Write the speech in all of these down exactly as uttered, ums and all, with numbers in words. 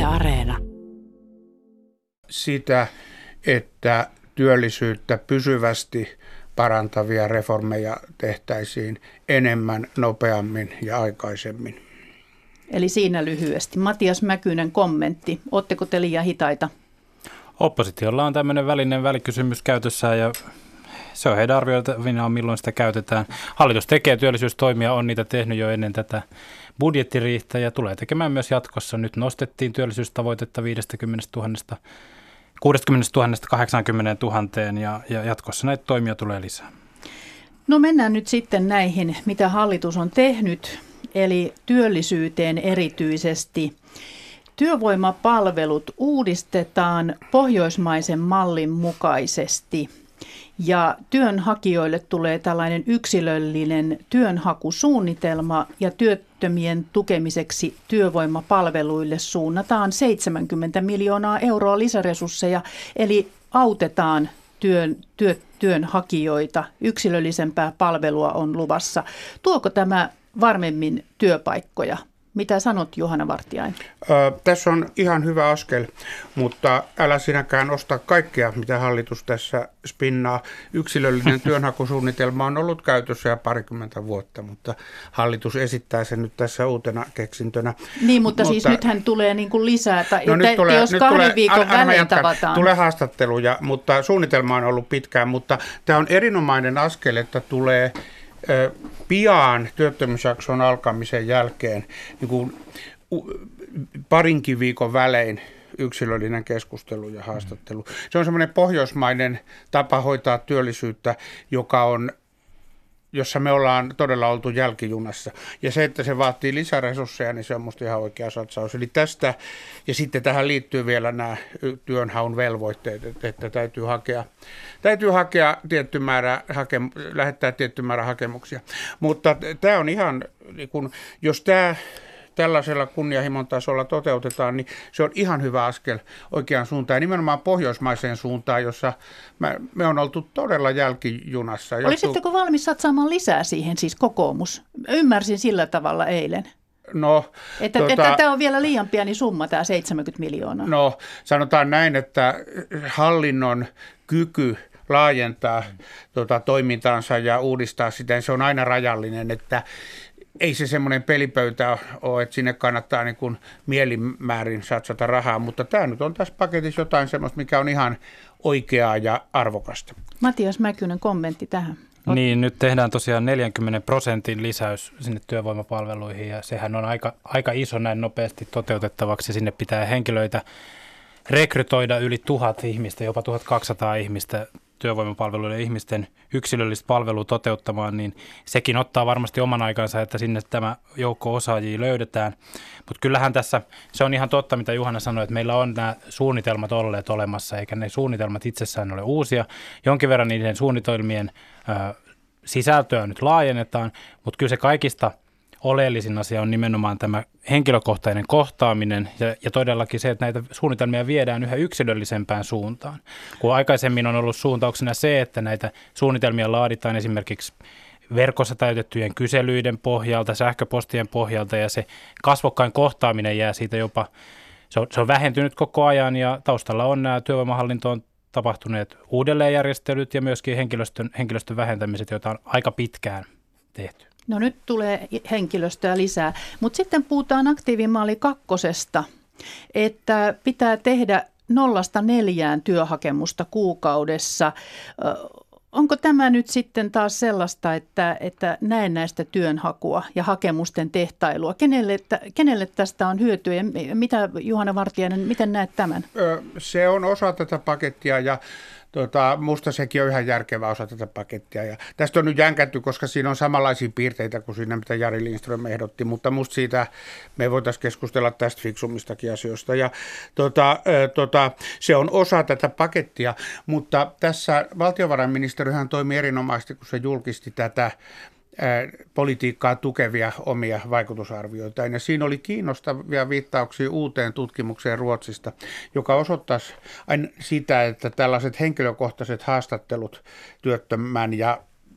Areena. Sitä, että työllisyyttä pysyvästi parantavia reformeja tehtäisiin enemmän, nopeammin ja aikaisemmin. Eli siinä lyhyesti. Matias Mäkynen, kommentti. Oletteko te liian hitaita? Oppositiolla on tämmöinen välinen välikysymys käytössään ja se on heidän arvioitavina, milloin sitä käytetään. Hallitus tekee työllisyystoimia, on niitä tehnyt jo ennen tätä budjettiriihtä ja tulee tekemään myös jatkossa. Nyt nostettiin työllisyystavoitetta viisikymmentätuhatta kuusikymmentätuhatta kahdeksankymmentätuhatta ja, ja jatkossa näitä toimia tulee lisää. No mennään nyt sitten näihin, mitä hallitus on tehnyt, eli työllisyyteen erityisesti. Työvoimapalvelut uudistetaan pohjoismaisen mallin mukaisesti ja työnhakijoille tulee tällainen yksilöllinen työnhakusuunnitelma ja työttömien tukemiseksi työvoimapalveluille suunnataan seitsemänkymmentä miljoonaa euroa lisäresursseja, eli autetaan työn, työ, työnhakijoita. Yksilöllisempää palvelua on luvassa. Tuoko tämä varmemmin työpaikkoja? Mitä sanot, Juhana Vartiainen? Ö, tässä on ihan hyvä askel, mutta älä sinäkään osta kaikkea, mitä hallitus tässä spinnaa. Yksilöllinen työnhakusuunnitelma on ollut käytössä jo parikymmentä vuotta, mutta hallitus esittää sen nyt tässä uutena keksintönä. Niin, mutta, mutta siis nythän tulee niin kuin lisää, tai no että tulee, jos kahden tulee, viikon välein tavataan. Tulee haastatteluja, mutta suunnitelma on ollut pitkään, mutta tämä on erinomainen askel, että tulee pian työttömyysjakson alkamisen jälkeen niin kuin parinkin viikon välein yksilöllinen keskustelu ja haastattelu. Se on semmoinen pohjoismainen tapa hoitaa työllisyyttä, joka on, jossa me ollaan todella oltu jälkijunassa. Ja se, että se vaatii lisäresursseja, niin se on musta ihan oikea satsaus. Eli tästä, ja sitten tähän liittyy vielä nämä työnhaun velvoitteet, että, että täytyy hakea, täytyy hakea tietty määrä, hake, lähettää tietty määrä hakemuksia. Mutta tämä on ihan, kun, jos tämä tällaisella kunnianhimon tasolla toteutetaan, niin se on ihan hyvä askel oikeaan suuntaan. Ja nimenomaan pohjoismaiseen suuntaan, jossa me, me on oltu todella jälkijunassa. Olisitteko valmis satsaamaan lisää siihen, siis kokoomus? Ymmärsin sillä tavalla eilen. No, että, tota, että tämä on vielä liian pieni summa, tämä seitsemänkymmentä miljoonaa. No, sanotaan näin, että hallinnon kyky laajentaa tuota, toimintaansa ja uudistaa sitä, se on aina rajallinen, että ei se semmoinen pelipöytä ole, että sinne kannattaa niin kuin mielimäärin satsata rahaa, mutta tämä nyt on tässä paketissa jotain semmoista, mikä on ihan oikeaa ja arvokasta. Matias Mäkynen, kommentti tähän. Niin, nyt tehdään tosiaan neljänkymmenen prosentin lisäys sinne työvoimapalveluihin ja sehän on aika, aika iso näin nopeasti toteutettavaksi. Sinne pitää henkilöitä rekrytoida yli tuhat ihmistä, jopa tuhatkaksisataa ihmistä työvoimapalveluiden ihmisten yksilöllistä palvelua toteuttamaan, niin sekin ottaa varmasti oman aikansa, että sinne tämä joukko osaajia löydetään. Mutta kyllähän tässä, se on ihan totta, mitä Juhana sanoi, että meillä on nämä suunnitelmat olleet olemassa, eikä ne suunnitelmat itsessään ole uusia. Jonkin verran niiden suunnitelmien ö, sisältöä nyt laajennetaan, mutta kyllä se kaikista oleellisin asia on nimenomaan tämä henkilökohtainen kohtaaminen ja, ja todellakin se, että näitä suunnitelmia viedään yhä yksilöllisempään suuntaan. Kun aikaisemmin on ollut suuntauksena se, että näitä suunnitelmia laaditaan esimerkiksi verkossa täytettyjen kyselyiden pohjalta, sähköpostien pohjalta ja se kasvokkain kohtaaminen jää siitä jopa, se on, se on vähentynyt koko ajan ja taustalla on nämä työvoimahallintoon tapahtuneet uudelleenjärjestelyt ja myöskin henkilöstön, henkilöstön vähentämiset, joita on aika pitkään tehty. No nyt tulee henkilöstöä lisää, mutta sitten puhutaan aktiivimalli kakkosesta, että pitää tehdä nollasta neljään työhakemusta kuukaudessa. Onko tämä nyt sitten taas sellaista, että, että näennäistä työnhakua ja hakemusten tehtailua? Kenelle, kenelle tästä on hyötyä ja mitä, Juhana Vartiainen, miten näet tämän? Se on osa tätä pakettia ja Tota, musta sekin on ihan järkevä osa tätä pakettia ja tästä on nyt jänkätty, koska siinä on samanlaisia piirteitä kuin siinä, mitä Jari Lindström ehdotti, mutta musta siitä me voitaisiin keskustella tästä fiksummistakin asioista ja tota, tota, se on osa tätä pakettia, mutta tässä valtiovarainministeriöhän toimi erinomaisesti, kun se julkisti tätä politiikkaa tukevia omia vaikutusarvioita. Ja siinä oli kiinnostavia viittauksia uuteen tutkimukseen Ruotsista, joka osoittaisi aina sitä, että tällaiset henkilökohtaiset haastattelut työttömän ja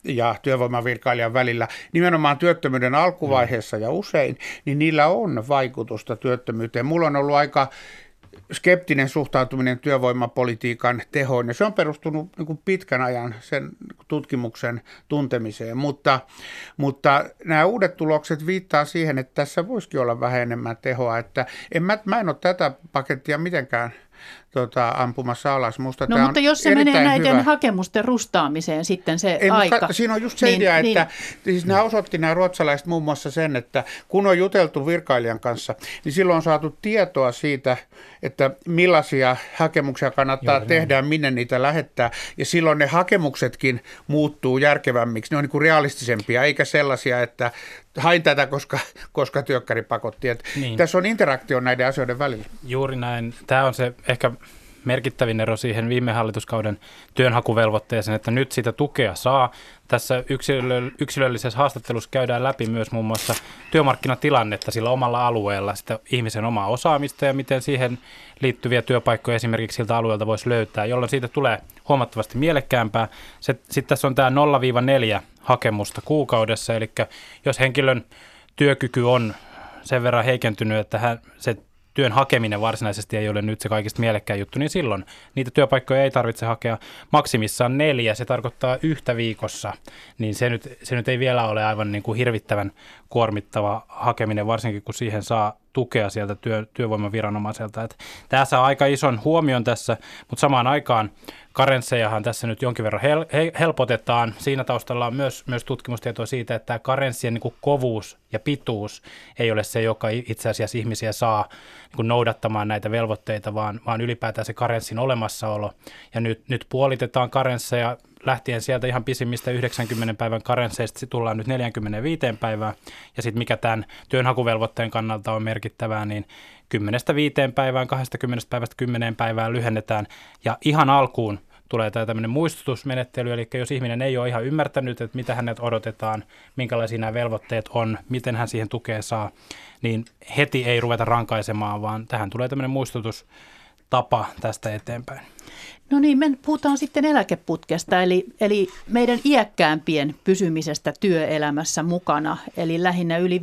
ja työvoimavirkailijan välillä nimenomaan työttömyyden alkuvaiheessa ja usein, niin niillä on vaikutusta työttömyyteen. Mulla on ollut aika skeptinen suhtautuminen työvoimapolitiikan tehoon, ja se on perustunut niin kuin pitkän ajan sen tutkimuksen tuntemiseen, mutta, mutta nämä uudet tulokset viittaa siihen, että tässä voisikin olla vähän enemmän tehoa, että en, mä, mä en ole tätä pakettia mitenkään Tota, ampumassa alas. Musta no mutta jos se menee näiden hyvä. hakemusten rustaamiseen sitten se Ei, aika. Mutta siinä on just se niin, idea, että niin. siis nämä osoitti nämä ruotsalaiset muun muassa sen, että kun on juteltu virkailijan kanssa, niin silloin on saatu tietoa siitä, että millaisia hakemuksia kannattaa Joo, tehdä ja minne niitä lähettää. Ja silloin ne hakemuksetkin muuttuu järkevämmiksi. Ne on niin kuin realistisempia, eikä sellaisia, että hain tätä, koska, koska työkkäri pakotti. Niin. Tässä on interaktio näiden asioiden välillä. Juuri näin. Tämä on se ehkä merkittävin ero siihen viime hallituskauden työnhakuvelvoitteeseen, että nyt sitä tukea saa. Tässä yksilö, yksilöllisessä haastattelussa käydään läpi myös muun muassa työmarkkinatilannetta sillä omalla alueella, sitä ihmisen omaa osaamista ja miten siihen liittyviä työpaikkoja esimerkiksi siltä alueelta voisi löytää, jolloin siitä tulee huomattavasti mielekkäämpää. Sitten tässä on tämä nolla neljä hakemusta kuukaudessa, eli jos henkilön työkyky on sen verran heikentynyt, että hän, se työn hakeminen varsinaisesti ei ole nyt se kaikista mielekkäin juttu, niin silloin niitä työpaikkoja ei tarvitse hakea. Maksimissaan neljä, se tarkoittaa yhtä viikossa, niin se nyt, se nyt ei vielä ole aivan niin kuin hirvittävän kuormittava hakeminen, varsinkin kun siihen saa tukea sieltä työ, työvoimaviranomaiselta. Että tämä saa aika ison huomion tässä, mutta samaan aikaan karenssejahan tässä nyt jonkin verran hel, he, helpotetaan. Siinä taustalla on myös, myös tutkimustietoa siitä, että tämä karenssien niin kuin kovuus ja pituus ei ole se, joka itse asiassa ihmisiä saa niin kuin noudattamaan näitä velvoitteita, vaan, vaan ylipäätään se karenssin olemassaolo. Ja nyt, nyt puolitetaan karensseja lähtien sieltä ihan pisimmistä yhdeksänkymmentä päivän karensseista, se tullaan nyt neljäkymmentäviisi päivää. Ja sitten mikä tämän työnhakuvelvoitteen kannalta on merkittävää, niin kymmenestä viiteen päivään, kaksikymmentä päivästä kymmeneen päivään lyhennetään. Ja ihan alkuun tulee tämä tämmöinen muistutusmenettely, eli jos ihminen ei ole ihan ymmärtänyt, että mitä hänet odotetaan, minkälaisia nämä velvoitteet on, miten hän siihen tukea saa, niin heti ei ruveta rankaisemaan, vaan tähän tulee tämmöinen muistutustapa tästä eteenpäin. No niin, me puhutaan sitten eläkeputkesta, eli, eli meidän iäkkäämpien pysymisestä työelämässä mukana, eli lähinnä yli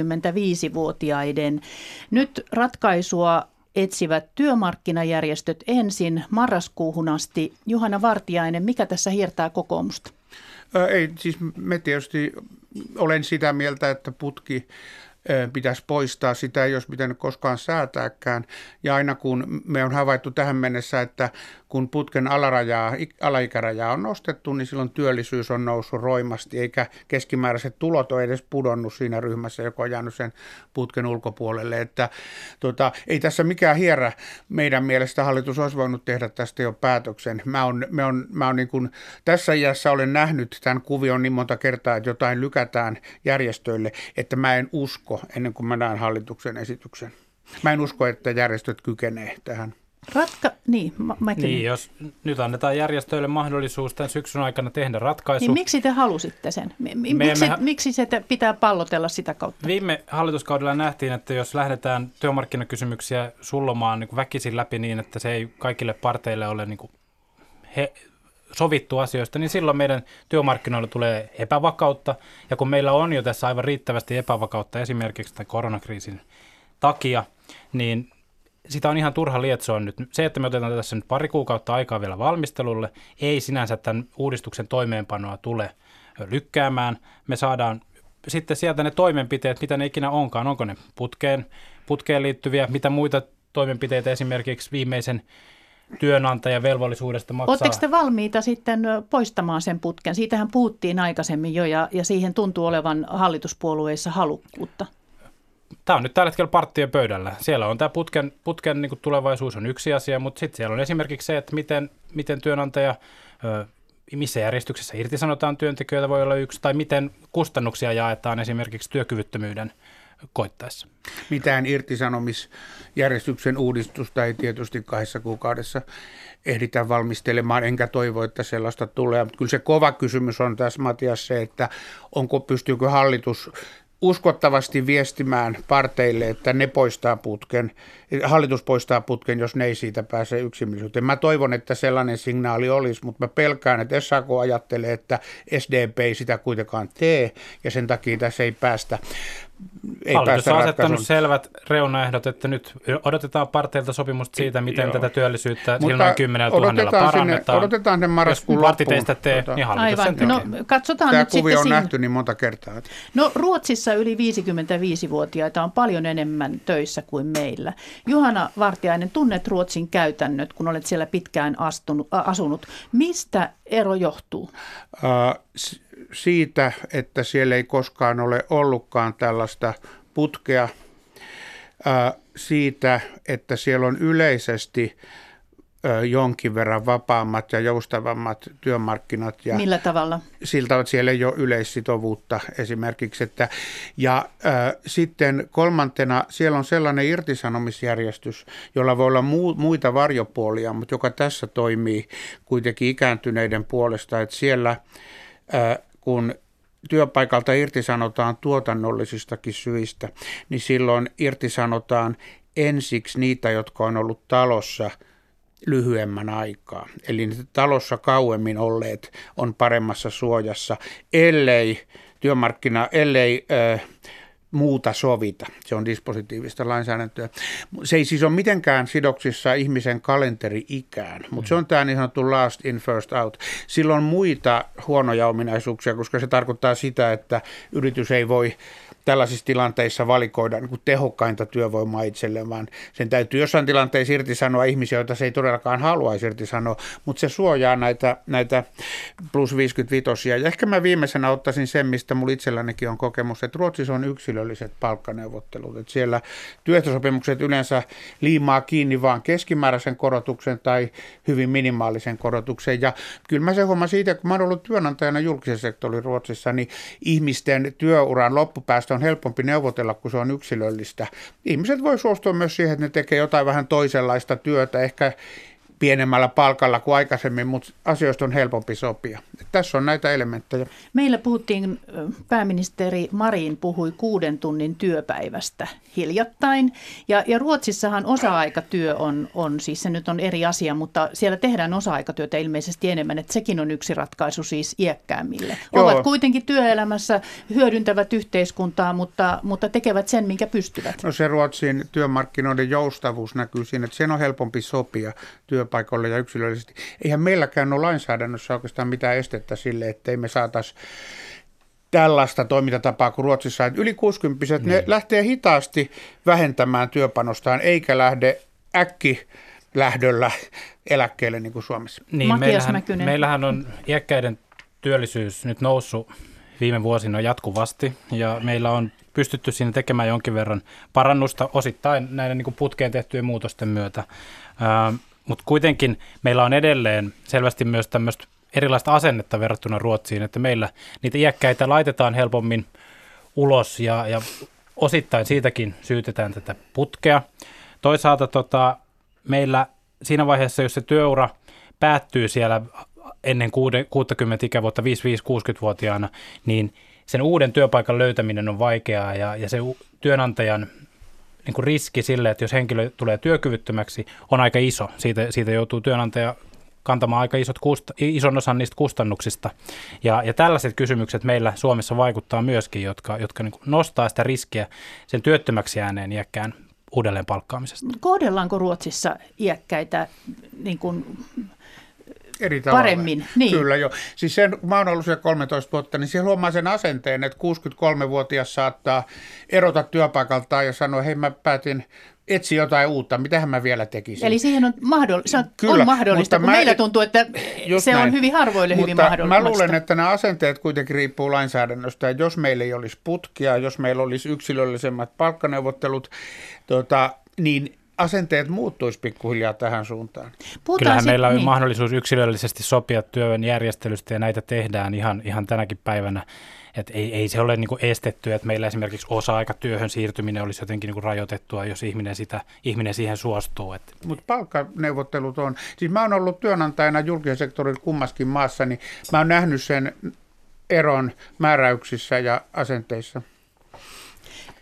viisikymmentäviisivuotiaiden. Nyt ratkaisua etsivät työmarkkinajärjestöt ensin marraskuuhun asti. Juhana Vartiainen, mikä tässä hiertää kokoomusta? Ei, siis me tietysti olen sitä mieltä, että putki pitäisi poistaa, sitä ei olisi pitänyt koskaan säätääkään. Ja aina kun me on havaittu tähän mennessä, että kun putken alarajaa, alaikärajaa on nostettu, niin silloin työllisyys on noussut roimasti, eikä keskimääräiset tulot ole edes pudonnut siinä ryhmässä, joka on jäänyt sen putken ulkopuolelle. Että, tota, ei tässä mikään hierä. Meidän mielestä hallitus olisi voinut tehdä tästä jo päätöksen. Mä on, me on, mä on niin kuin, tässä iässä olen nähnyt tämän kuvion niin monta kertaa, että jotain lykätään järjestöille, että mä en usko ennen kuin mä näen hallituksen esityksen. Mä en usko, että järjestöt kykenee tähän. Ratka- niin, mä, mä niin, jos nyt annetaan järjestöille mahdollisuus tämän syksyn aikana tehdä ratkaisu. Niin miksi te halusitte sen? M- miksi, emme... miksi se pitää pallotella sitä kautta? Viime hallituskaudella nähtiin, että jos lähdetään työmarkkinakysymyksiä sullomaan niin kuin väkisin läpi niin, että se ei kaikille parteille ole niin kuin he, sovittu asioista, niin silloin meidän työmarkkinoilla tulee epävakautta. Ja kun meillä on jo tässä aivan riittävästi epävakautta esimerkiksi tämän koronakriisin takia, niin sitä on ihan turha lietsoa nyt. Se, että me otetaan tässä nyt pari kuukautta aikaa vielä valmistelulle, ei sinänsä tämän uudistuksen toimeenpanoa tule lykkäämään. Me saadaan sitten sieltä ne toimenpiteet, mitä ne ikinä onkaan. Onko ne putkeen, putkeen liittyviä, mitä muita toimenpiteitä esimerkiksi viimeisen työnantajan velvollisuudesta maksaa. Oletteko te valmiita sitten poistamaan sen putken? Siitähän puhuttiin aikaisemmin jo ja, ja siihen tuntuu olevan hallituspuolueissa halukkuutta. Tämä on nyt tällä hetkellä parttien pöydällä. Siellä on tämä putken, putken niin kuin tulevaisuus on yksi asia, mutta sitten siellä on esimerkiksi se, että miten, miten työnantaja, missä järjestyksessä irtisanotaan työntekijöitä voi olla yksi, tai miten kustannuksia jaetaan esimerkiksi työkyvyttömyyden koittaessa. Mitään irtisanomisjärjestyksen uudistusta ei tietysti kahdessa kuukaudessa ehditä valmistelemaan, enkä toivo, että sellaista tulee. Mutta kyllä se kova kysymys on tässä, Matias, se, että onko, pystyykö hallitus uskottavasti viestimään parteille, että ne poistaa putken, hallitus poistaa putken, jos ne ei siitä pääse yksimielisyyteen. Mä toivon, että sellainen signaali olisi, mutta mä pelkään, että S A K ajattelee, että S D P ei sitä kuitenkaan tee, ja sen takia tässä ei päästä ei Hallitus on asettanut ratkaisun. selvät reunaehdot, että nyt odotetaan parteilta sopimusta siitä, miten Joo. tätä työllisyyttä Mutta sillä noin kymmenellä tuhannella parannetaan. Sinne, odotetaan sen marraskuun Jos loppuun. parti teistä tee, Tuota, niin hallitus Aivan. sen tekee. No, katsotaan Tämä nyt kuvio sitten on siinä. nähty niin monta kertaa. No Ruotsissa yli viisikymmentäviisi-vuotiaita on paljon enemmän töissä kuin meillä. Juhana Vartiainen, tunnet Ruotsin käytännöt, kun olet siellä pitkään astunut, äh, asunut. Mistä ero johtuu? Uh, siitä, että siellä ei koskaan ole ollutkaan tällaista putkea. Uh, siitä, että siellä on yleisesti jonkin verran vapaammat ja joustavammat työmarkkinat. Ja millä tavalla? Siltä, että siellä ei ole yleissitovuutta esimerkiksi. Että, ja äh, sitten kolmantena siellä on sellainen irtisanomisjärjestys, jolla voi olla muu, muita varjopuolia, mutta joka tässä toimii kuitenkin ikääntyneiden puolesta. Että siellä äh, kun työpaikalta irtisanotaan tuotannollisistakin syistä, niin silloin irtisanotaan ensiksi niitä, jotka on ollut talossa lyhyemmän aikaa. Eli talossa kauemmin olleet on paremmassa suojassa, ellei työmarkkina, ellei äh, muuta sovita. Se on dispositiivista lainsäädäntöä. Se ei siis ole mitenkään sidoksissa ihmisen kalenteri-ikään, mutta se on tämä niin sanottu last in, first out. Sillä on muita huonoja ominaisuuksia, koska se tarkoittaa sitä, että yritys ei voi tällaisissa tilanteissa valikoida niin kuin tehokkainta työvoimaa itselleen, vaan sen täytyy jossain tilanteessa irtisanoa ihmisiä, joita se ei todellakaan haluaisi irtisanoa, mutta se suojaa näitä, näitä plus viisikymmentäviisi. Ja ehkä mä viimeisenä ottaisin sen, mistä mulla itsellänikin on kokemus, että Ruotsissa on yksilölliset palkkaneuvottelut. Että siellä työehtosopimukset yleensä liimaa kiinni vaan keskimääräisen korotuksen tai hyvin minimaalisen korotuksen. Ja kyllä mä se huomaan siitä, kun mä oon ollut työnantajana julkisen sektorin Ruotsissa, niin ihmisten työuran loppupäästä on helpompi neuvotella, kun se on yksilöllistä. Ihmiset voi suostua myös siihen, että ne tekee jotain vähän toisenlaista työtä, ehkä pienemmällä palkalla kuin aikaisemmin, mutta asioista on helpompi sopia. Tässä on näitä elementtejä. Meillä puhuttiin, pääministeri Marin puhui kuuden tunnin työpäivästä hiljattain. Ja, ja Ruotsissahan osa-aikatyö on, on, siis se nyt on eri asia, mutta siellä tehdään osa-aikatyötä ilmeisesti enemmän, että sekin on yksi ratkaisu siis iäkkäämmille. Joo. Ovat kuitenkin työelämässä, hyödyntävät yhteiskuntaa, mutta, mutta tekevät sen, minkä pystyvät. No se Ruotsin työmarkkinoiden joustavuus näkyy siinä, että sen on helpompi sopia työpaikoille ja yksilöllisesti. Eihän meilläkään ole lainsäädännössä oikeastaan mitään estettä sille, ettei me saataisi tällaista toimintatapaa kuin Ruotsissa. Että yli kuusikymppiset, niin. ne lähtee hitaasti vähentämään työpanostaan, eikä lähde äkkilähdöllä eläkkeelle niin kuin Suomessa. Niin, meillähän, meillähän on iäkkäiden työllisyys nyt noussut viime vuosina jatkuvasti, ja meillä on pystytty siinä tekemään jonkin verran parannusta osittain näiden niin kuin putkeen tehtyjen muutosten myötä. Ää, mutta kuitenkin meillä on edelleen selvästi myös tämmöistä erilaista asennetta verrattuna Ruotsiin, että meillä niitä iäkkäitä laitetaan helpommin ulos ja, ja osittain siitäkin syytetään tätä putkea. Toisaalta tota, meillä siinä vaiheessa, jos se työura päättyy siellä ennen kuusikymmentä ikävuotta, viisikymmentäviisi-kuusikymmentävuotiaana, niin sen uuden työpaikan löytäminen on vaikeaa ja, ja se työnantajan niin kuin riski sille, että jos henkilö tulee työkyvyttömäksi, on aika iso. Siitä, siitä joutuu työnantaja kantamaan aika isot kust, ison osan niistä kustannuksista. Ja, ja tällaiset kysymykset meillä Suomessa vaikuttaa myöskin, jotka, jotka niin kuin nostaa sitä riskiä sen työttömäksi ääneen iäkkään uudelleen palkkaamisesta. Kohdellaanko Ruotsissa iäkkäitä niin kuin eri tavalla. Paremmin? Niin. Kyllä joo. Siis sen, kun mä oon ollut siellä kolmetoista vuotta, niin siellä huomaa sen asenteen, että kuusikymmentäkolmevuotias saattaa erota työpaikaltaan ja sanoa, hei mä päätin etsi jotain uutta, mitähän mä vielä tekisin. Eli siihen on, mahdoll- se on, Kyllä, on mahdollista, kun mä, meillä tuntuu, että se näin. On hyvin harvoille mutta hyvin mahdollista. Mä luulen, että nämä asenteet kuitenkin riippuu lainsäädännöstä. Että jos meillä ei olisi putkia, jos meillä olisi yksilöllisemmät palkkaneuvottelut, tota, niin asenteet muuttuisi pikkuhiljaa tähän suuntaan. Puhutaan Kyllähän sit, meillä on niin. mahdollisuus yksilöllisesti sopia työn järjestelystä ja näitä tehdään ihan, ihan tänäkin päivänä. Et ei, ei se ole niinku estetty, että meillä esimerkiksi osa-aikatyöhön siirtyminen olisi jotenkin niinku rajoitettua, jos ihminen, sitä, ihminen siihen suostuu. Mutta palkkaneuvottelut on, siis mä oon ollut työnantajana julkisen sektorin kummaskin maassa, niin mä oon nähnyt sen eron määräyksissä ja asenteissa.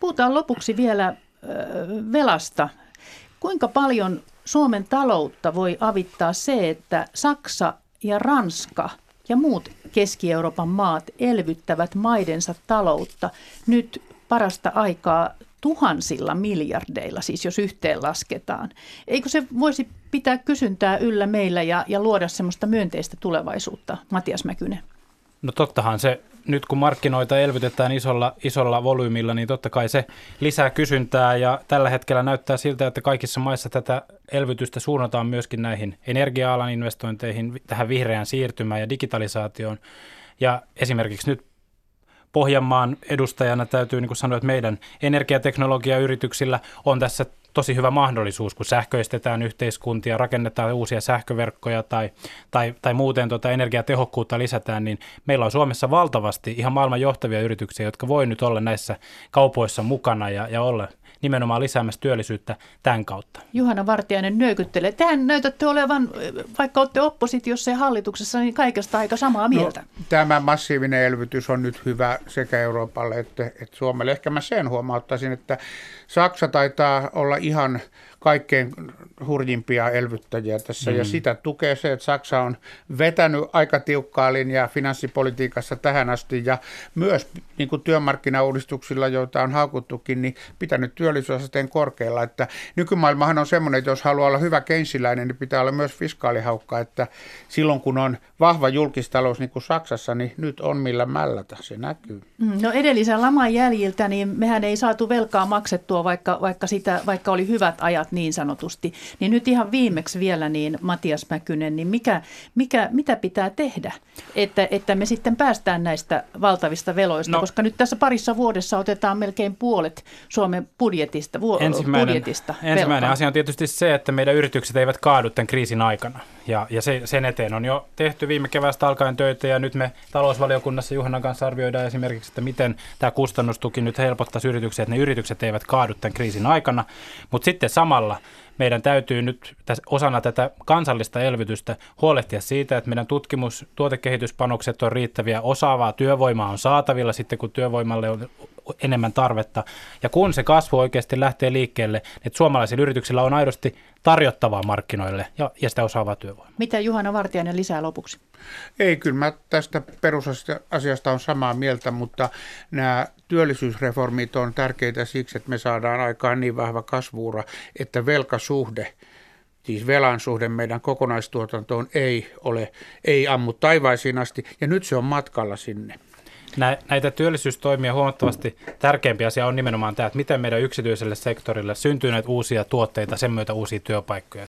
puhutaan lopuksi vielä ö, velasta. Kuinka paljon Suomen taloutta voi avittaa se, että Saksa ja Ranska ja muut Keski-Euroopan maat elvyttävät maidensa taloutta nyt parasta aikaa tuhansilla miljardeilla, siis jos yhteen lasketaan. Eikö se voisi pitää kysyntää yllä meillä ja, ja luoda semmoista myönteistä tulevaisuutta, Matias Mäkynen? No tottahan se, nyt kun markkinoita elvytetään isolla, isolla volyymilla, niin totta kai se lisää kysyntää ja tällä hetkellä näyttää siltä, että kaikissa maissa tätä elvytystä suunnataan myöskin näihin energia-alan investointeihin, tähän vihreään siirtymään ja digitalisaatioon. Ja esimerkiksi nyt Pohjanmaan edustajana täytyy niin kuin sanoa, että meidän energiateknologiayrityksillä on tässä tosi hyvä mahdollisuus, kun sähköistetään yhteiskuntia, rakennetaan uusia sähköverkkoja tai, tai, tai muuten tuota energiatehokkuutta lisätään, niin meillä on Suomessa valtavasti ihan maailman johtavia yrityksiä, jotka voi nyt olla näissä kaupoissa mukana ja, ja olla nimenomaan lisäämässä työllisyyttä tämän kautta. Juhana Vartiainen nyökyttelee. Tehän näytätte olevan, vaikka olette oppositiossa ja hallituksessa, niin kaikesta aika samaa mieltä. No, tämä massiivinen elvytys on nyt hyvä sekä Euroopalle että, että Suomelle. Ehkä mä sen huomauttaisin, että Saksa taitaa olla ihan kaikkein hurjimpia elvyttäjiä tässä, mm. ja sitä tukee se, että Saksa on vetänyt aika tiukkaa linjaa finanssipolitiikassa tähän asti, ja myös niin kuin työmarkkinauudistuksilla, joita on haukuttukin, niin pitänyt työllisyysasteen korkealla, että nykymaailmahan on semmoinen, että jos haluaa olla hyvä keynesiläinen, niin pitää olla myös fiskaalihaukka, että silloin kun on vahva julkistalous niin kuin Saksassa, niin nyt on millä mällätä, se näkyy. No edellisen laman jäljiltä, niin mehän ei saatu velkaa maksettua, vaikka, vaikka, sitä, vaikka oli hyvät ajat niin sanotusti. Niin nyt ihan viimeksi vielä, niin Matias Mäkynen, niin mikä, mikä, mitä pitää tehdä, että, että me sitten päästään näistä valtavista veloista, no, koska nyt tässä parissa vuodessa otetaan melkein puolet Suomen budjetista, vu- ensimmäinen, budjetista ensimmäinen asia on tietysti se, että meidän yritykset eivät kaadu tämän kriisin aikana. Ja, ja se, sen eteen on jo tehty viime keväästä alkaen töitä, ja nyt me talousvaliokunnassa Juhanan kanssa arvioidaan esimerkiksi, että miten tämä kustannustuki nyt helpottaisi yrityksiä, että ne yritykset eivät kaadu tämän kriisin aikana. Mutta sitten samalla meidän täytyy nyt tässä, osana tätä kansallista elvytystä huolehtia siitä, että meidän tutkimus- tuotekehityspanokset on riittäviä, osaavaa työvoimaa on saatavilla sitten, kun työvoimalle on enemmän tarvetta. Ja kun se kasvu oikeasti lähtee liikkeelle, että suomalaisilla yrityksillä on aidosti tarjottavaa markkinoille ja, ja sitä osaavaa työvoimaa. Mitä Juhana Vartiainen lisää lopuksi? Ei, kyllä mä tästä perusasiasta on samaa mieltä, mutta nämä työllisyysreformit on tärkeitä siksi, että me saadaan aikaan niin vahva kasvuura, että velkasuhde, siis velan suhde meidän kokonaistuotantoon ei ole, ei ammu taivaisiin asti, ja nyt se on matkalla sinne. Näitä työllisyystoimia huomattavasti tärkeämpi asia on nimenomaan tämä, että miten meidän yksityiselle sektorille syntyy näitä uusia tuotteita, sen myötä uusia työpaikkoja.